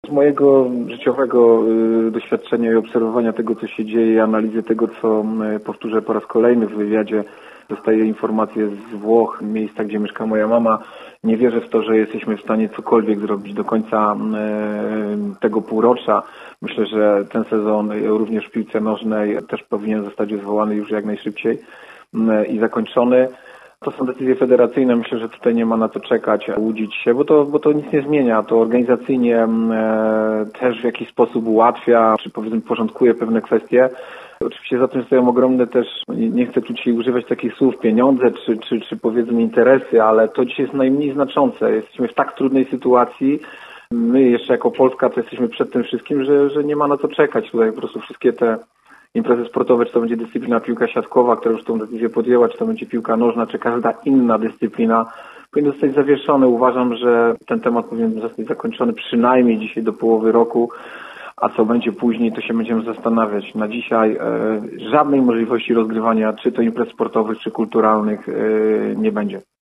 Z mojego życiowego doświadczenia i obserwowania tego, co się dzieje, i analizy tego, co powtórzę po raz kolejny w wywiadzie, dostaję informacje z Włoch, miejsca, gdzie mieszka moja mama. Nie wierzę w to, że jesteśmy w stanie cokolwiek zrobić do końca tego półrocza. Myślę, że ten sezon również w piłce nożnej też powinien zostać zwołany już jak najszybciej i zakończony. To są decyzje federacyjne, myślę, że tutaj nie ma na to czekać, łudzić się, bo to nic nie zmienia. To organizacyjnie też w jakiś sposób ułatwia, czy powiedzmy porządkuje pewne kwestie. Oczywiście za tym stoją ogromne też, nie chcę tu dzisiaj używać takich słów, pieniądze czy powiedzmy interesy, ale to dzisiaj jest najmniej znaczące. Jesteśmy w tak trudnej sytuacji. My jeszcze jako Polska to jesteśmy przed tym wszystkim, że nie ma na to czekać. Tutaj po prostu wszystkie te imprezy sportowe, czy to będzie dyscyplina piłka siatkowa, która już tą decyzję podjęła, czy to będzie piłka nożna, czy każda inna dyscyplina, powinien zostać zawieszony. Uważam, że ten temat powinien zostać zakończony przynajmniej dzisiaj do połowy roku, a co będzie później, to się będziemy zastanawiać. Na dzisiaj żadnej możliwości rozgrywania czy to imprez sportowych, czy kulturalnych nie będzie.